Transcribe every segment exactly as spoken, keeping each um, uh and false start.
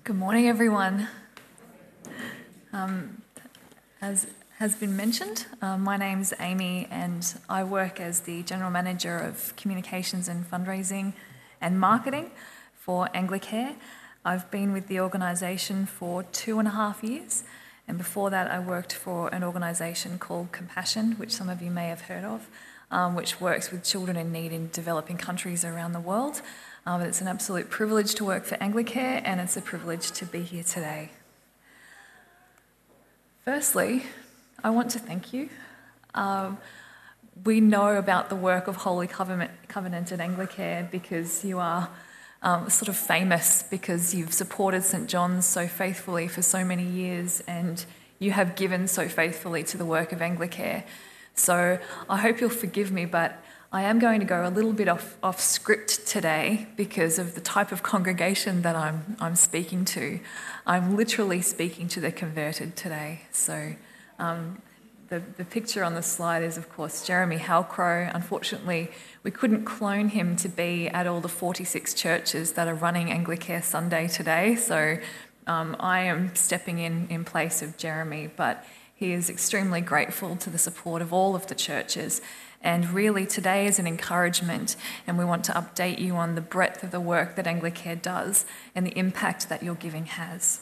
Good morning, everyone. Um, as has been mentioned, uh, my name's Amy and I work as the General Manager of Communications and Fundraising and Marketing for Anglicare. I've been with the organisation for two and a half years, and before that I worked for an organisation called Compassion, which some of you may have heard of, um, which works with children in need in developing countries around the world. Um, it's an absolute privilege to work for Anglicare, and it's a privilege to be here today. Firstly, I want to thank you. Um, we know about the work of Holy Covenant, Covenant at Anglicare because you are um, sort of famous because you've supported St John's so faithfully for so many years and you have given so faithfully to the work of Anglicare. So I hope you'll forgive me, but I am going to go a little bit off, off script today because of the type of congregation that I'm, I'm speaking to. I'm literally speaking to the converted today. So um, the, the picture on the slide is, of course, Jeremy Halcrow. Unfortunately, we couldn't clone him to be at all the forty-six churches that are running Anglicare Sunday today. So um, I am stepping in in place of Jeremy, but he is extremely grateful to the support of all of the churches. And really today is an encouragement, and we want to update you on the breadth of the work that Anglicare does and the impact that your giving has.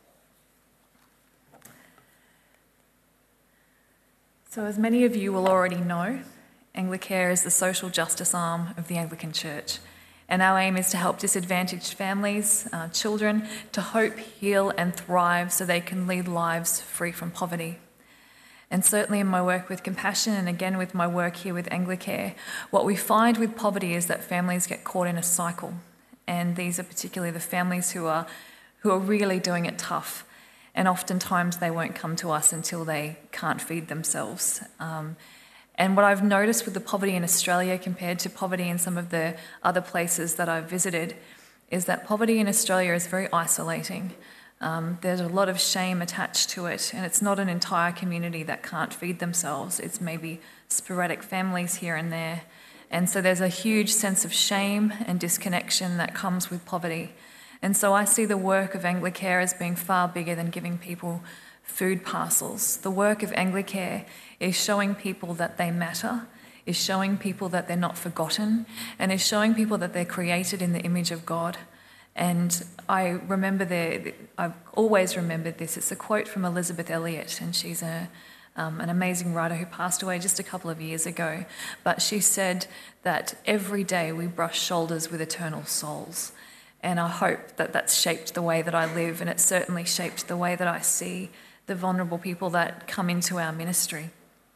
So as many of you will already know, Anglicare is the social justice arm of the Anglican Church. And our aim is to help disadvantaged families, uh, children, to hope, heal and thrive so they can lead lives free from poverty. And certainly in my work with Compassion and again with my work here with Anglicare, what we find with poverty is that families get caught in a cycle. And these are particularly the families who are, who are really doing it tough. And oftentimes they won't come to us until they can't feed themselves. Um, and what I've noticed with the poverty in Australia compared to poverty in some of the other places that I've visited is that poverty in Australia is very isolating. Um, there's a lot of shame attached to it, and it's not an entire community that can't feed themselves. It's maybe sporadic families here and there. And so there's a huge sense of shame and disconnection that comes with poverty. And so I see the work of Anglicare as being far bigger than giving people food parcels. The work of Anglicare is showing people that they matter, is showing people that they're not forgotten, and is showing people that they're created in the image of God. And I remember there, I've always remembered this. It's a quote from Elizabeth Elliot, and she's a, um, an amazing writer who passed away just a couple of years ago. But she said that every day we brush shoulders with eternal souls. And I hope that that's shaped the way that I live, and it's certainly shaped the way that I see the vulnerable people that come into our ministry.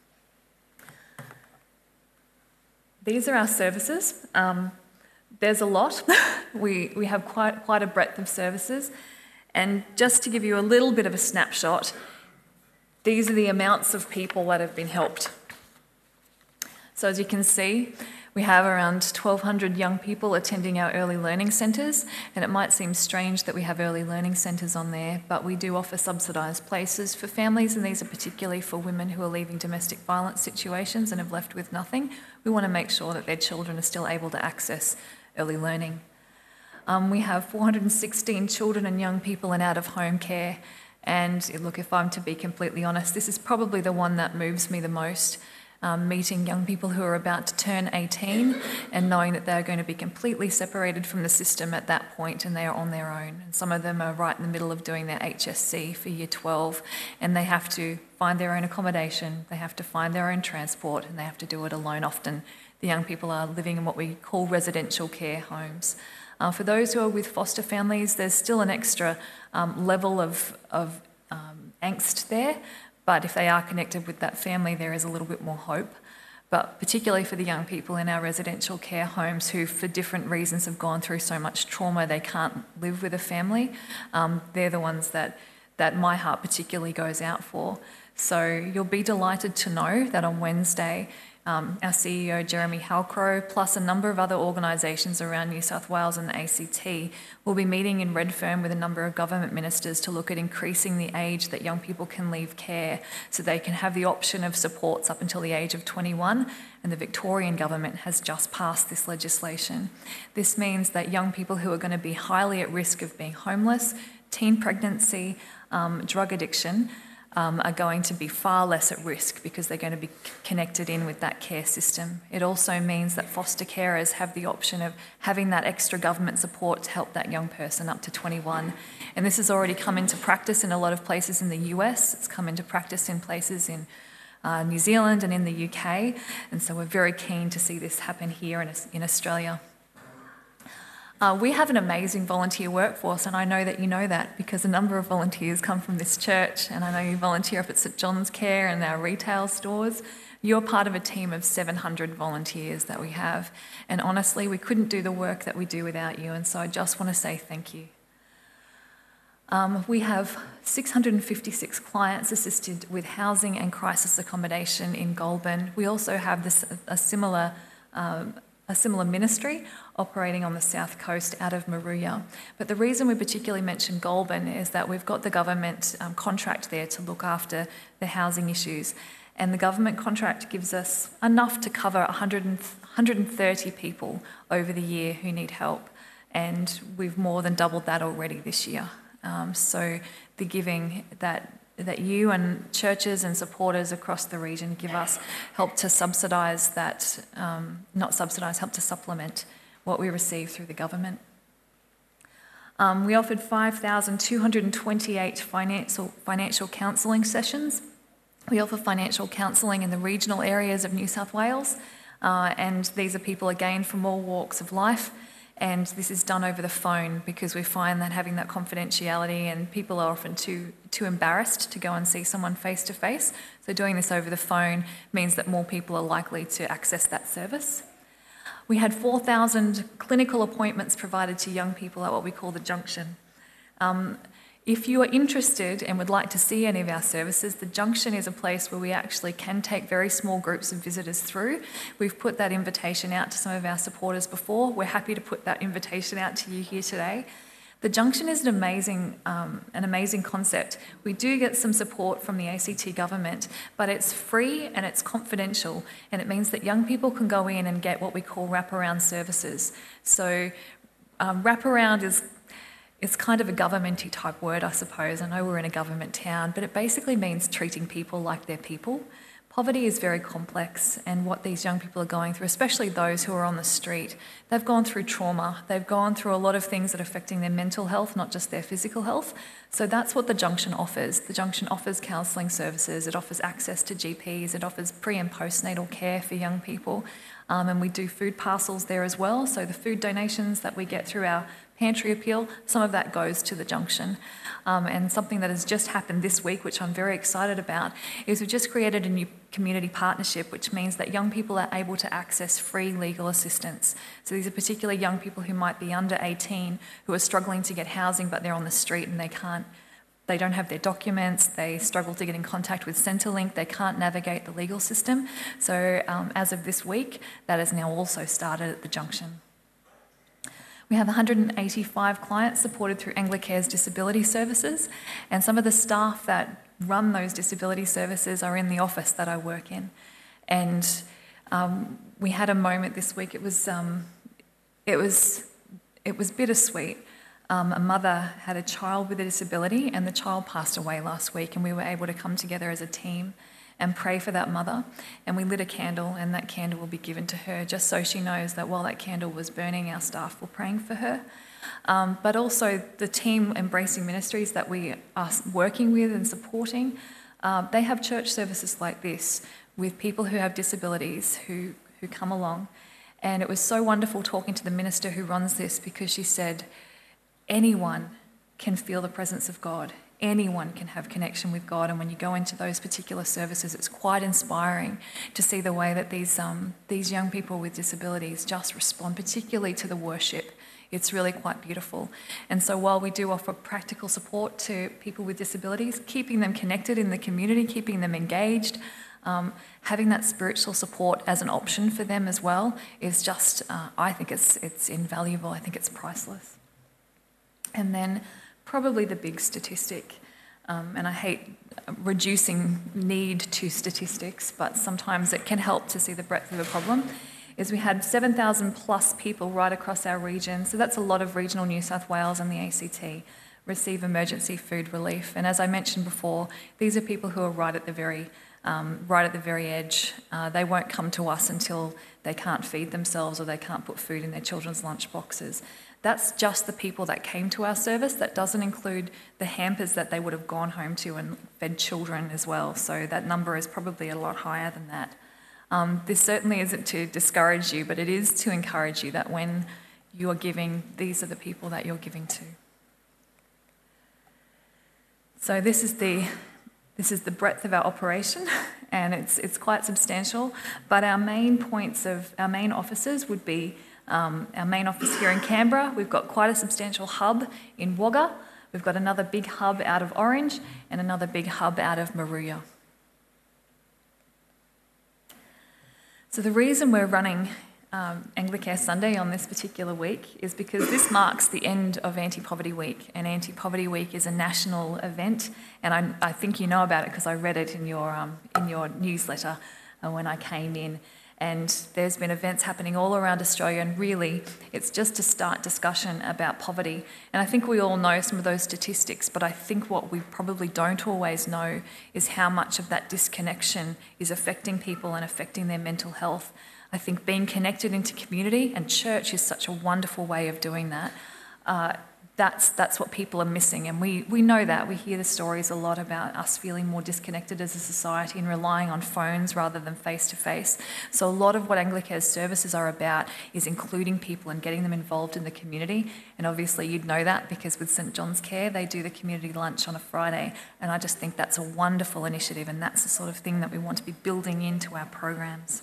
These are our services. Um, There's a lot. we we have quite quite a breadth of services. And just to give you a little bit of a snapshot, these are the amounts of people that have been helped. So as you can see, we have around twelve hundred young people attending our early learning centres, and it might seem strange that we have early learning centres on there, but we do offer subsidised places for families, and these are particularly for women who are leaving domestic violence situations and have left with nothing. We want to make sure that their children are still able to access early learning. Um, we have four hundred sixteen children and young people in out-of-home care, and look, if I'm to be completely honest, this is probably the one that moves me the most, um, meeting young people who are about to turn eighteen and knowing that they're going to be completely separated from the system at that point and they are on their own. And some of them are right in the middle of doing their H S C for year twelve, and they have to find their own accommodation, they have to find their own transport, and they have to do it alone often. The young people are living in what we call residential care homes. Uh, for those who are with foster families, there's still an extra um, level of, of um, angst there, but if they are connected with that family, there is a little bit more hope. But particularly for the young people in our residential care homes who, for different reasons, have gone through so much trauma they can't live with a family, um, they're the ones that, that my heart particularly goes out for. So you'll be delighted to know that on Wednesday, Um, our C E O, Jeremy Halcrow, plus a number of other organisations around New South Wales and the A C T will be meeting in Redfern with a number of government ministers to look at increasing the age that young people can leave care so they can have the option of supports up until the age of twenty-one, and the Victorian government has just passed this legislation. This means that young people who are going to be highly at risk of being homeless, teen pregnancy, um, drug addiction, Um, are going to be far less at risk because they're going to be c- connected in with that care system. It also means that foster carers have the option of having that extra government support to help that young person up to twenty-one. And this has already come into practice in a lot of places in the U S. It's come into practice in places in uh, New Zealand and in the U K. And so we're very keen to see this happen here in, in Australia. Uh, we have an amazing volunteer workforce, and I know that you know that because a number of volunteers come from this church, and I know you volunteer up at St John's Care and our retail stores. You're part of a team of seven hundred volunteers that we have, and honestly, we couldn't do the work that we do without you, and so I just want to say thank you. Um, we have six hundred fifty-six clients assisted with housing and crisis accommodation in Goulburn. We also have this, a similar um, a similar ministry operating on the south coast out of Moruya. But the reason we particularly mention Goulburn is that we've got the government um, contract there to look after the housing issues. And the government contract gives us enough to cover one hundred, one hundred thirty people over the year who need help. And we've more than doubled that already this year. Um, so the giving that that you and churches and supporters across the region give us help to subsidise that, um, not subsidise, help to supplement what we receive through the government. Um, we offered five thousand two hundred twenty-eight financial, financial counselling sessions. We offer financial counselling in the regional areas of New South Wales, uh, and these are people again from all walks of life. And this is done over the phone because we find that having that confidentiality, and people are often too too embarrassed to go and see someone face to face. So doing this over the phone means that more people are likely to access that service. We had four thousand clinical appointments provided to young people at what we call the Junction. Um, If you are interested and would like to see any of our services, the Junction is a place where we actually can take very small groups of visitors through. We've put that invitation out to some of our supporters before. We're happy to put that invitation out to you here today. The Junction is an amazing, um, an amazing concept. We do get some support from the A C T government, but it's free and it's confidential, and it means that young people can go in and get what we call wraparound services. So um, wraparound is It's kind of a governmenty type word, I suppose. I know we're in a government town, but it basically means treating people like they're people. Poverty is very complex, and what these young people are going through, especially those who are on the street, they've gone through trauma. They've gone through a lot of things that are affecting their mental health, not just their physical health. So that's what the Junction offers. The Junction offers counselling services. It offers access to G Ps. It offers pre and postnatal care for young people. Um, and we do food parcels there as well. So the food donations that we get through our pantry appeal, some of that goes to the Junction. Um, and something that has just happened this week, which I'm very excited about, is we've just created a new community partnership, which means that young people are able to access free legal assistance. So these are particularly young people who might be under eighteen, who are struggling to get housing, but they're on the street and they can't, they don't have their documents, they struggle to get in contact with Centrelink, they can't navigate the legal system. So um, as of this week, that has now also started at the Junction. We have one hundred eighty-five clients supported through Anglicare's disability services, and some of the staff that run those disability services are in the office that I work in. And um, we had a moment this week. It was um, it was it was bittersweet. Um, a mother had a child with a disability, and the child passed away last week, and we were able to come together as a team and pray for that mother. And we lit a candle, and that candle will be given to her, just so she knows that while that candle was burning, our staff were praying for her. Um, but also the team Embracing Ministries that we are working with and supporting, uh, they have church services like this with people who have disabilities who, who come along. And it was so wonderful talking to the minister who runs this, because she said, anyone can feel the presence of God. Anyone can have connection with God, and when you go into those particular services, it's quite inspiring to see the way that these um, these young people with disabilities just respond, particularly to the worship. It's really quite beautiful. And so while we do offer practical support to people with disabilities, keeping them connected in the community, keeping them engaged, um, having that spiritual support as an option for them as well is just, uh, I think it's it's invaluable. I think it's priceless. And then probably the big statistic, um, and I hate reducing need to statistics, but sometimes it can help to see the breadth of the problem, is we had seven thousand plus people right across our region. So that's a lot of regional New South Wales and the A C T receive emergency food relief. And as I mentioned before, these are people who are right at the very, um, right at the very edge. Uh, they won't come to us until they can't feed themselves or they can't put food in their children's lunch boxes. That's just the people that came to our service. That doesn't include the hampers that they would have gone home to and fed children as well. So that number is probably a lot higher than that. Um, this certainly isn't to discourage you, but it is to encourage you that when you are giving, these are the people that you're giving to. So this is the this is the breadth of our operation, and it's it's quite substantial. But our main points of our main offices would be um, our main office here in Canberra. We've got quite a substantial hub in Wagga. We've got another big hub out of Orange and another big hub out of Moruya. So the reason we're running Um, Anglicare Sunday on this particular week is because this marks the end of Anti-Poverty Week, and Anti-Poverty Week is a national event, and I, I think you know about it because I read it in your um, in your newsletter uh, when I came in. And there's been events happening all around Australia, and really it's just to start discussion about poverty. And I think we all know some of those statistics, but I think what we probably don't always know is how much of that disconnection is affecting people and affecting their mental health. I think being connected into community, and church is such a wonderful way of doing that, uh, that's that's what people are missing. And we, we know that. We hear the stories a lot about us feeling more disconnected as a society and relying on phones rather than face-to-face. So a lot of what Anglicare's services are about is including people and getting them involved in the community. And obviously you'd know that because with St John's Care, they do the community lunch on a Friday. And I just think that's a wonderful initiative, and that's the sort of thing that we want to be building into our programs.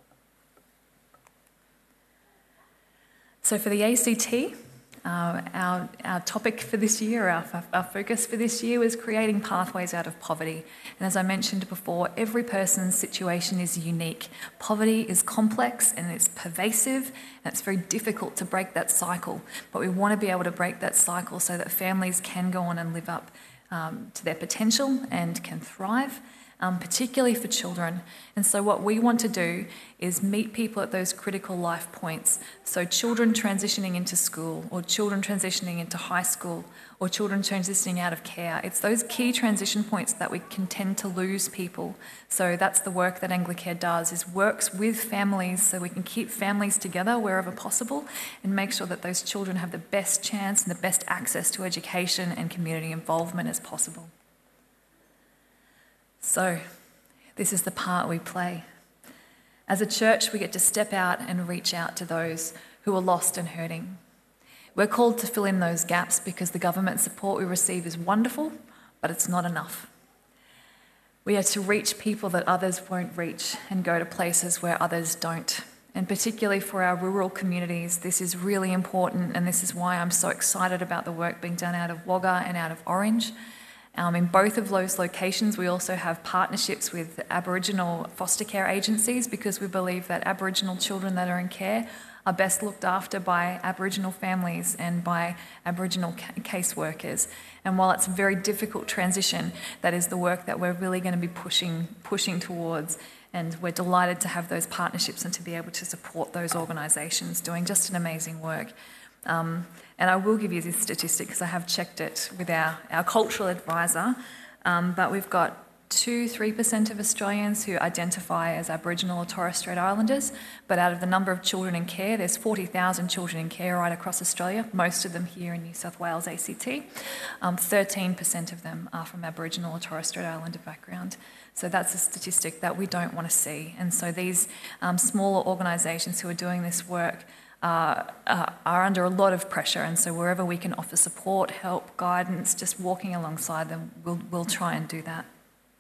So for the A C T, uh, our, our topic for this year, our, our focus for this year was creating pathways out of poverty. And as I mentioned before, every person's situation is unique. Poverty is complex and it's pervasive, and it's very difficult to break that cycle. But we want to be able to break that cycle so that families can go on and live up um, to their potential and can thrive. Um, particularly for children. And so what we want to do is meet people at those critical life points. So children transitioning into school, or children transitioning into high school, or children transitioning out of care. It's those key transition points that we can tend to lose people. So that's the work that Anglicare does, is works with families so we can keep families together wherever possible and make sure that those children have the best chance and the best access to education and community involvement as possible. So, this is the part we play. As a church, we get to step out and reach out to those who are lost and hurting. We're called to fill in those gaps because the government support we receive is wonderful, but it's not enough. We are to reach people that others won't reach and go to places where others don't. And particularly for our rural communities, this is really important, and this is why I'm so excited about the work being done out of Wagga and out of Orange. Um, in both of those locations, we also have partnerships with Aboriginal foster care agencies because we believe that Aboriginal children that are in care are best looked after by Aboriginal families and by Aboriginal ca- caseworkers. And while it's a very difficult transition, that is the work that we're really going to be pushing, pushing towards. And we're delighted to have those partnerships and to be able to support those organisations doing just an amazing work. Um, and I will give you this statistic because I have checked it with our, our cultural advisor, um, but we've got two to three percent of Australians who identify as Aboriginal or Torres Strait Islanders, but out of the number of children in care, there's forty thousand children in care right across Australia, most of them here in New South Wales A C T. Um, thirteen percent of them are from Aboriginal or Torres Strait Islander background. So that's a statistic that we don't want to see. And so these um, smaller organisations who are doing this work Uh, uh, are under a lot of pressure, and so wherever we can offer support, help, guidance, just walking alongside them, we'll, we'll try and do that.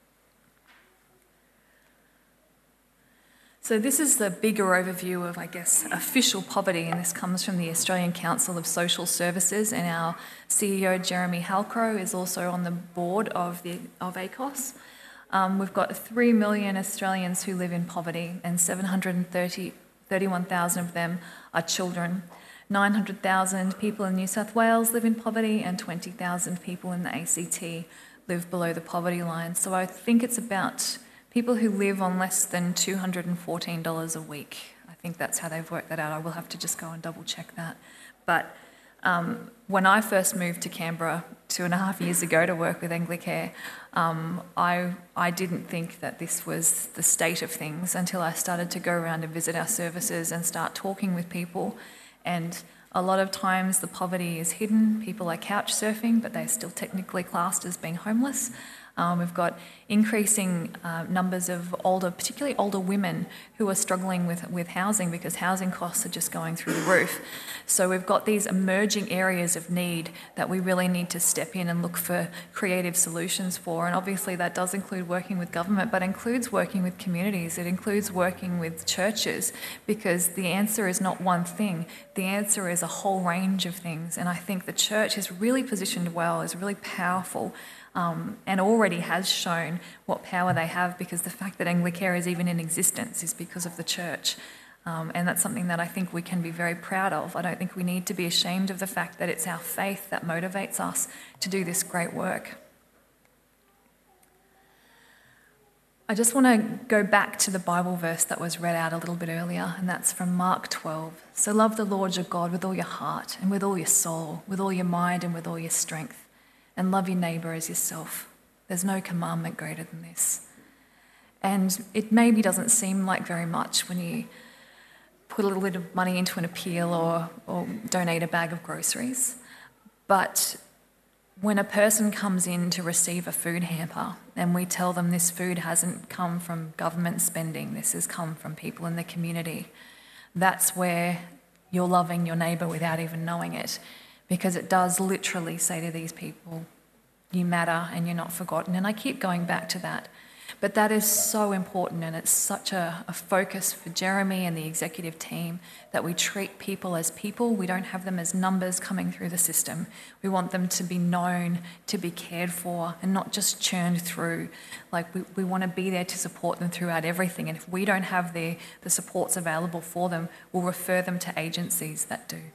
So this is the bigger overview of, I guess, official poverty, and this comes from the Australian Council of Social Services, and our C E O, Jeremy Halcrow, is also on the board of, the, of A C O S. Um, we've got three million Australians who live in poverty, and seven hundred thirty-one thousand of them are children. nine hundred thousand people in New South Wales live in poverty, and twenty thousand people in the A C T live below the poverty line. So I think it's about people who live on less than two hundred fourteen dollars a week. I think that's how they've worked that out. I will have to just go and double check that. But um, when I first moved to Canberra two and a half years ago to work with Anglicare, um, I, I didn't think that this was the state of things until I started to go around and visit our services and start talking with people. And a lot of times the poverty is hidden. People are couch surfing, but they're still technically classed as being homeless. Um, we've got increasing uh, numbers of older, particularly older women who are struggling with, with housing because housing costs are just going through the roof. So we've got these emerging areas of need that we really need to step in and look for creative solutions for. And obviously that does include working with government, but includes working with communities. It includes working with churches, because the answer is not one thing. The answer is a whole range of things. And I think the church is really positioned well, is really powerful, Um, and already has shown what power they have, because the fact that Anglicare is even in existence is because of the church. Um, and that's something that I think we can be very proud of. I don't think we need to be ashamed of the fact that it's our faith that motivates us to do this great work. I just want to go back to the Bible verse that was read out a little bit earlier, and that's from Mark twelve. So love the Lord your God with all your heart and with all your soul, with all your mind and with all your strength. And love your neighbour as yourself. There's no commandment greater than this. And it maybe doesn't seem like very much when you put a little bit of money into an appeal or, or donate a bag of groceries. But when a person comes in to receive a food hamper and we tell them this food hasn't come from government spending, this has come from people in the community, that's where you're loving your neighbour without even knowing it. Because it does literally say to these people, you matter and you're not forgotten. And I keep going back to that. But that is so important, and it's such a, a focus for Jeremy and the executive team that we treat people as people. We don't have them as numbers coming through the system. We want them to be known, to be cared for, and not just churned through. Like we, we want to be there to support them throughout everything. And if we don't have the, the supports available for them, we'll refer them to agencies that do.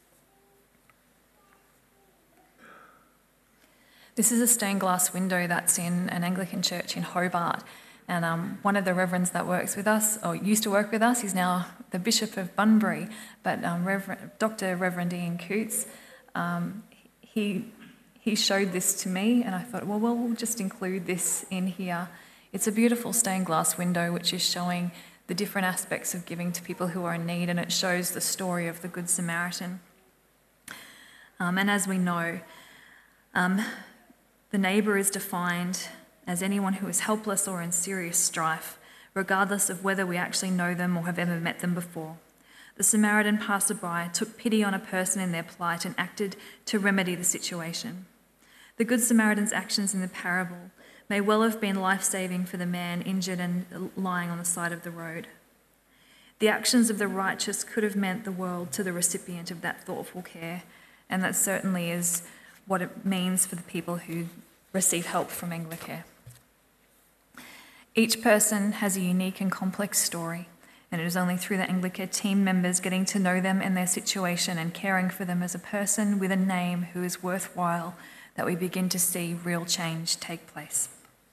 This is a stained glass window that's in an Anglican church in Hobart. And um, one of the reverends that works with us, or used to work with us, he's now the Bishop of Bunbury, but um, Reverend, Doctor Reverend Ian Cootes, um, he, he showed this to me, and I thought, well, well, we'll just include this in here. It's a beautiful stained glass window which is showing the different aspects of giving to people who are in need, and it shows the story of the Good Samaritan. Um, and as we know, um, the neighbour is defined as anyone who is helpless or in serious strife, regardless of whether we actually know them or have ever met them before. The Samaritan passerby took pity on a person in their plight and acted to remedy the situation. The Good Samaritan's actions in the parable may well have been life-saving for the man injured and lying on the side of the road. The actions of the righteous could have meant the world to the recipient of that thoughtful care, and that certainly is what it means for the people who receive help from Anglicare. Each person has a unique and complex story, and it is only through the Anglicare team members getting to know them and their situation and caring for them as a person with a name who is worthwhile that we begin to see real change take place.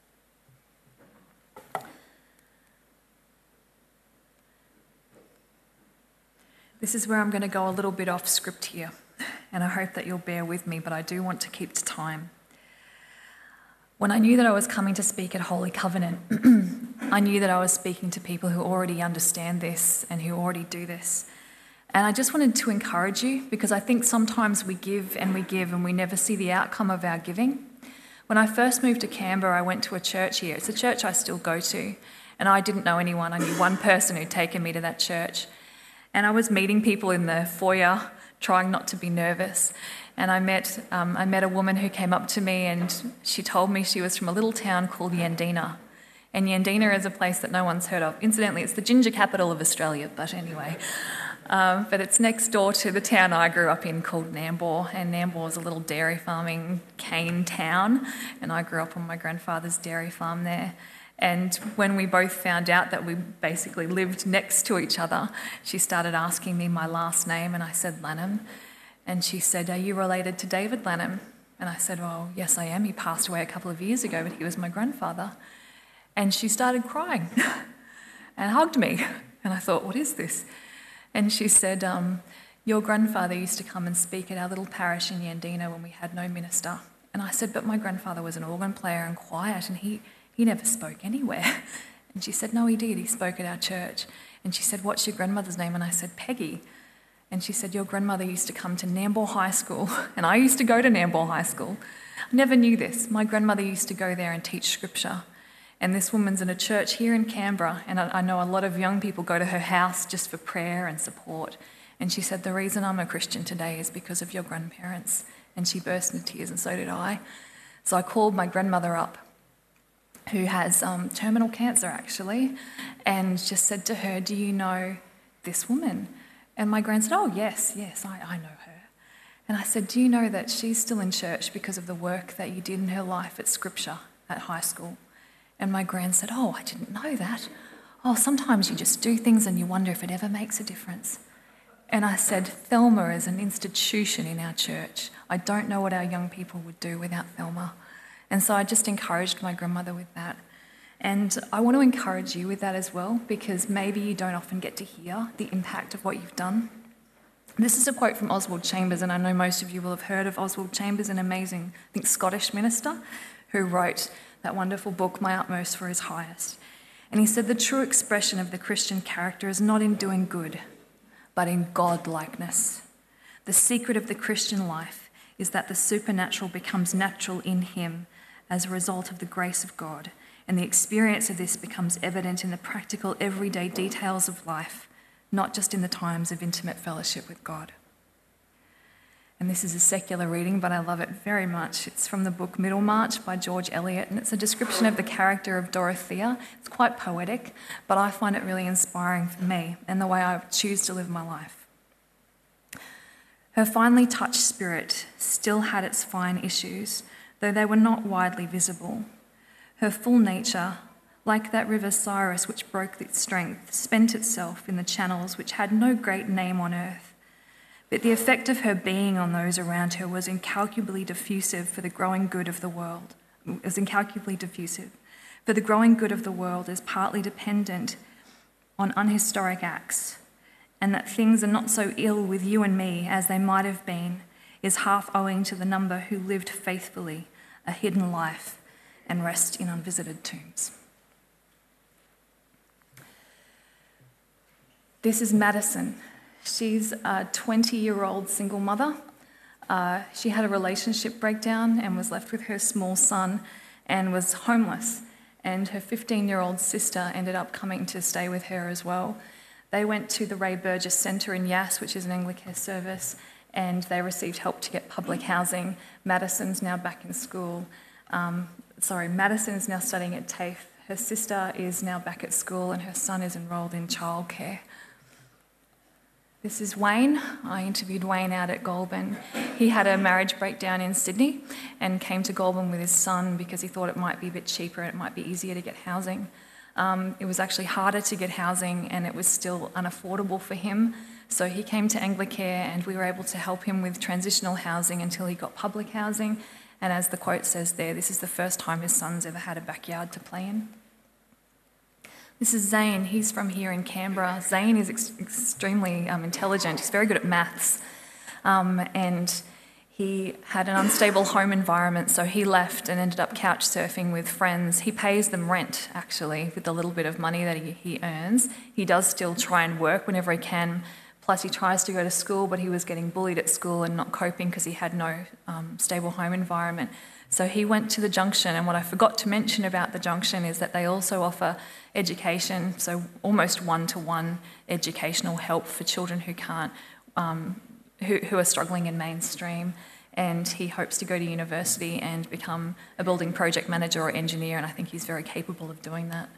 This is where I'm going to go a little bit off script here, and I hope that you'll bear with me, but I do want to keep to time. When I knew that I was coming to speak at Holy Covenant, I knew that I was speaking to people who already understand this and who already do this. And I just wanted to encourage you, because I think sometimes we give and we give and we never see the outcome of our giving. When I first moved to Canberra, I went to a church here. It's a church I still go to, and I didn't know anyone. I knew one person who'd taken me to that church. And I was meeting people in the foyer, trying not to be nervous. And I met um, I met a woman who came up to me, and she told me she was from a little town called Yandina. And Yandina is a place that no one's heard of. Incidentally, it's the ginger capital of Australia, but anyway. Um, but it's next door to the town I grew up in called Nambour, and Nambour is a little dairy farming cane town, and I grew up on my grandfather's dairy farm there. And when we both found out that we basically lived next to each other, she started asking me my last name, and I said Lanham. And she said, "Are you related to David Lanham?" And I said, "Well, yes, I am. He passed away a couple of years ago, but he was my grandfather." And she started crying and hugged me. And I thought, what is this? And she said, um, "Your grandfather used to come and speak at our little parish in Yandina when we had no minister. And I said, but my grandfather was an organ player and quiet, and he, he never spoke anywhere. And she said, no, he did. He spoke at our church. And she said, what's your grandmother's name? And I said, Peggy. And she said, your grandmother used to come to Nambour High School, and I used to go to Nambour High School. I never knew this. My grandmother used to go there and teach scripture. And this woman's in a church here in Canberra, and I, I know a lot of young people go to her house just for prayer and support. And she said, the reason I'm a Christian today is because of your grandparents. And she burst into tears, and so did I. So I called my grandmother up, who has um, terminal cancer actually, and just said to her, do you know this woman? And my gran said, oh yes, yes, I, I know her. And I said, do you know that she's still in church because of the work that you did in her life at Scripture at high school? And my gran said, oh, I didn't know that. Oh, sometimes you just do things and you wonder if it ever makes a difference. And I said, Thelma is an institution in our church. I don't know what our young people would do without Thelma. And so I just encouraged my grandmother with that. And I want to encourage you with that as well, because maybe you don't often get to hear the impact of what you've done. This is a quote from Oswald Chambers, and I know most of you will have heard of Oswald Chambers, an amazing, I think, Scottish minister who wrote that wonderful book, My Utmost for His Highest. And he said, the true expression of the Christian character is not in doing good, but in God-likeness. The secret of the Christian life is that the supernatural becomes natural in him as a result of the grace of God, and the experience of this becomes evident in the practical, everyday details of life, not just in the times of intimate fellowship with God. And this is a secular reading, but I love it very much. It's from the book Middlemarch by George Eliot, and it's a description of the character of Dorothea. It's quite poetic, but I find it really inspiring for me and the way I choose to live my life. Her finely touched spirit still had its fine issues, though they were not widely visible. Her full nature, like that river Cyrus which broke its strength, spent itself in the channels which had no great name on earth. But the effect of her being on those around her was incalculably diffusive for the growing good of the world. It was incalculably diffusive. For the growing good of the world is partly dependent on unhistoric acts, and that things are not so ill with you and me as they might have been is half owing to the number who lived faithfully a hidden life and rest in unvisited tombs. This is Madison. She's a twenty-year-old single mother. Uh, she had a relationship breakdown and was left with her small son and was homeless. And her fifteen-year-old sister ended up coming to stay with her as well. They went to the Ray Burgess Centre in Yass, which is an Anglicare service, and they received help to get public housing. Madison's now back in school. Um, sorry, Madison is now studying at TAFE. Her sister is now back at school and her son is enrolled in childcare. This is Wayne. I interviewed Wayne out at Goulburn. He had a marriage breakdown in Sydney and came to Goulburn with his son because he thought it might be a bit cheaper and it might be easier to get housing. Um, it was actually harder to get housing and it was still unaffordable for him. So he came to Anglicare and we were able to help him with transitional housing until he got public housing. And as the quote says there, this is the first time his son's ever had a backyard to play in. This is Zane. He's from here in Canberra. Zane is ex- extremely um, intelligent. He's very good at maths. Um, and he had an unstable home environment, so he left and ended up couch surfing with friends. He pays them rent, actually, with the little bit of money that he, he earns. He does still try and work whenever he can. Plus, he tries to go to school, but he was getting bullied at school and not coping because he had no um, stable home environment. So he went to the Junction, and what I forgot to mention about the Junction is that they also offer education, so almost one-to-one educational help for children who can't, um, who, who are struggling in mainstream. And he hopes to go to university and become a building project manager or engineer, and I think he's very capable of doing that.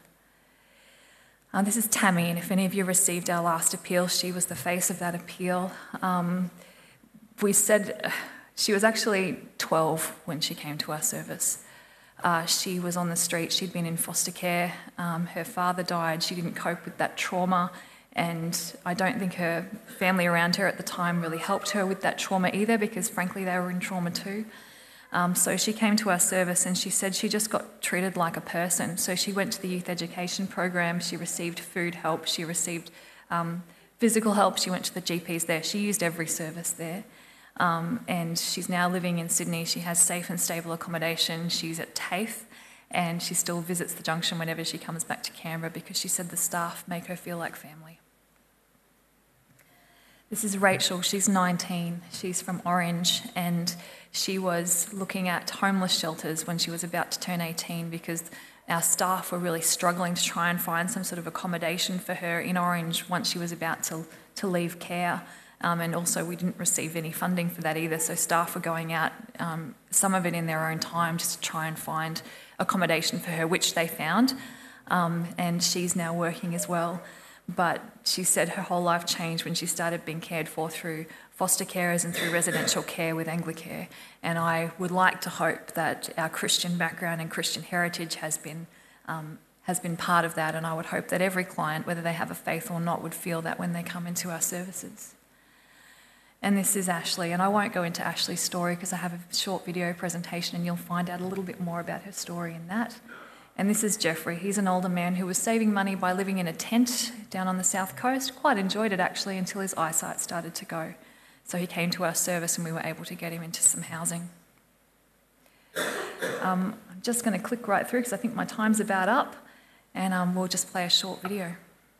Uh, this is Tammy, and if any of you received our last appeal, she was the face of that appeal. Um, we said... She was actually twelve when she came to our service. Uh, she was on the street, she'd been in foster care, um, her father died, she didn't cope with that trauma, and I don't think her family around her at the time really helped her with that trauma either, because frankly they were in trauma too. Um, so she came to our service and she said she just got treated like a person. So she went to the youth education program, she received food help, she received um, physical help, she went to the G Ps there, she used every service there. Um, and she's now living in Sydney. She has safe and stable accommodation. She's at TAFE, and she still visits the junction whenever she comes back to Canberra because she said the staff make her feel like family. This is Rachel. She's nineteen. She's from Orange, and she was looking at homeless shelters when she was about to turn eighteen because our staff were really struggling to try and find some sort of accommodation for her in Orange once she was about to, to leave care. Um, and also we didn't receive any funding for that either, so staff were going out, um, some of it in their own time, just to try and find accommodation for her, which they found. Um, and she's now working as well. But she said her whole life changed when she started being cared for through foster carers and through residential care with Anglicare. And I would like to hope that our Christian background and Christian heritage has been um, has been part of that, and I would hope that every client, whether they have a faith or not, would feel that when they come into our services. And this is Ashley, and I won't go into Ashley's story because I have a short video presentation and you'll find out a little bit more about her story in that. And this is Jeffrey. He's an older man who was saving money by living in a tent down on the south coast. Quite enjoyed it actually until his eyesight started to go. So he came to our service and we were able to get him into some housing. Um, I'm just going to click right through because I think my time's about up, and um, we'll just play a short video.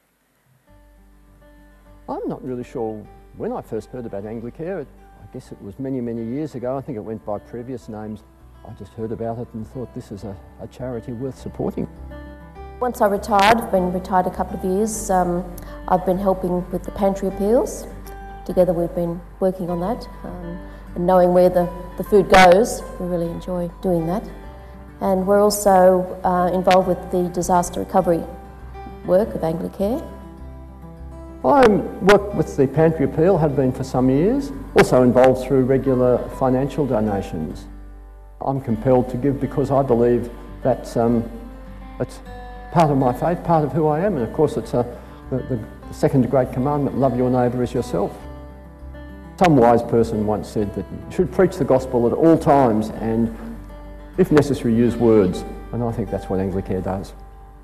I'm not really sure when I first heard about Anglicare. I guess it was many, many years ago. I think it went by previous names. I just heard about it and thought this is a, a charity worth supporting. Once I retired, I've been retired a couple of years, um, I've been helping with the pantry appeals. Together we've been working on that, um, and knowing where the, the food goes, we really enjoy doing that. And we're also uh, involved with the disaster recovery work of Anglicare. I work with the Pantry Appeal, have been for some years, also involved through regular financial donations. I'm compelled to give because I believe that um, it's part of my faith, part of who I am, and of course it's a, the, the second great commandment, love your neighbour as yourself. Some wise person once said that you should preach the gospel at all times and, if necessary, use words, and I think that's what Anglicare does.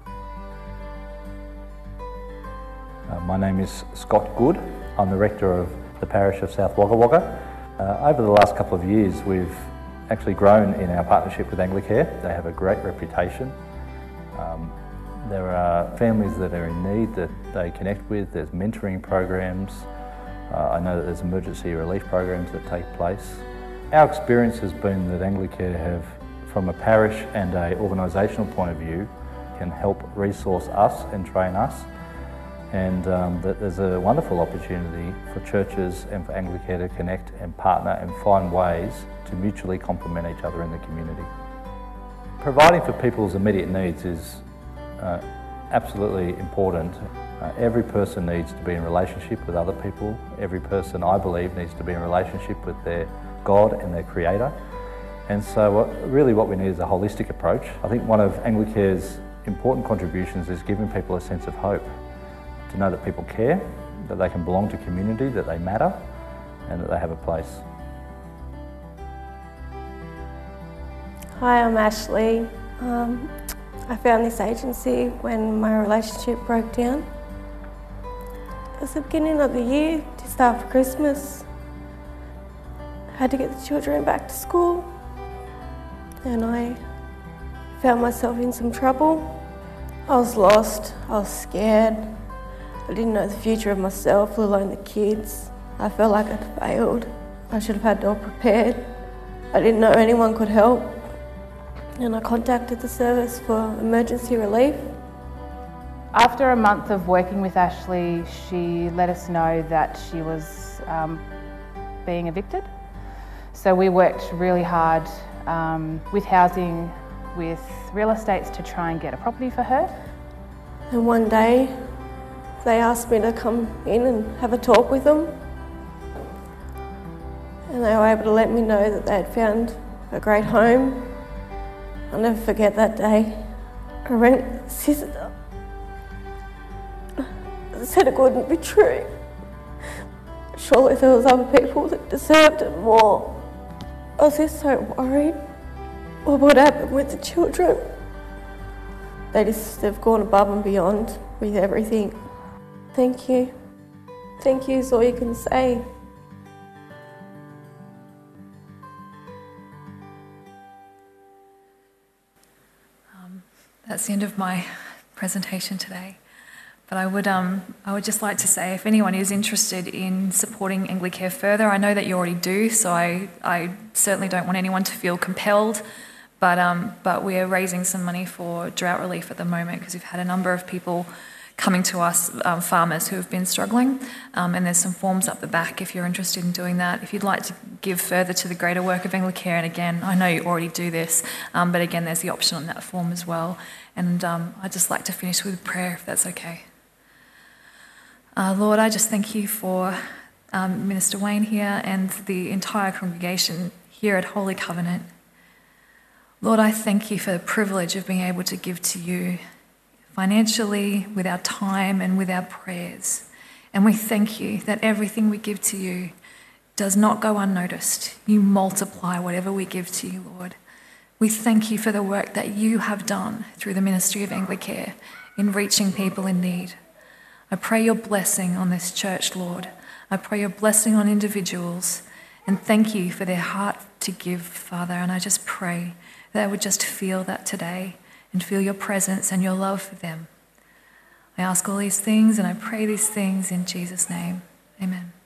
Uh, my name is Scott Good. I'm the rector of the parish of South Wagga Wagga. Uh, over the last couple of years we've actually grown in our partnership with Anglicare. They have a great reputation. Um, there are families that are in need that they connect with. There's mentoring programs. Uh, I know that there's emergency relief programs that take place. Our experience has been that Anglicare have, from a parish and a organisational point of view, can help resource us and train us. And um, that there's a wonderful opportunity for churches and for Anglicare to connect and partner and find ways to mutually complement each other in the community. Providing for people's immediate needs is uh, absolutely important. Uh, every person needs to be in relationship with other people. Every person, I believe, needs to be in relationship with their God and their Creator. And so what, really what we need is a holistic approach. I think one of Anglicare's important contributions is giving people a sense of hope. To know that people care, that they can belong to community, that they matter, and that they have a place. Hi, I'm Ashley. Um, I found this agency when my relationship broke down. It was the beginning of the year, just after Christmas. I had to get the children back to school, and I found myself in some trouble. I was lost, I was scared. I didn't know the future of myself, let alone the kids. I felt like I'd failed. I should have had it all prepared. I didn't know anyone could help. And I contacted the service for emergency relief. After a month of working with Ashley, she let us know that she was um, being evicted. So we worked really hard um, with housing, with real estates to try and get a property for her. And one day, they asked me to come in and have a talk with them. And they were able to let me know that they had found a great home. I'll never forget that day. I rang the sister. I said it couldn't be true. Surely there was other people that deserved it more. I was just so worried. What would happen with the children? They just have gone above and beyond with everything. Thank you. Thank you is all you can say. that's the end of my presentation today. But I would, um, I would just like to say, if anyone is interested in supporting Anglicare further, I know that you already do, so I, I certainly don't want anyone to feel compelled. But, um, but we are raising some money for drought relief at the moment because we've had a number of people coming to us, um, farmers who have been struggling, um, and there's some forms up the back if you're interested in doing that. If you'd like to give further to the greater work of Anglicare, and again, I know you already do this, um, but again, there's the option on that form as well. And um, I'd just like to finish with prayer, if that's okay. Uh, Lord, I just thank you for um, Minister Wayne here and the entire congregation here at Holy Covenant. Lord, I thank you for the privilege of being able to give to you financially, with our time and with our prayers. And we thank you that everything we give to you does not go unnoticed. You multiply whatever we give to you, Lord. We thank you for the work that you have done through the ministry of Anglicare in reaching people in need. I pray your blessing on this church, Lord. I pray your blessing on individuals, and thank you for their heart to give, Father. And I just pray that they would just feel that today and feel your presence and your love for them. I ask all these things and I pray these things in Jesus' name. Amen.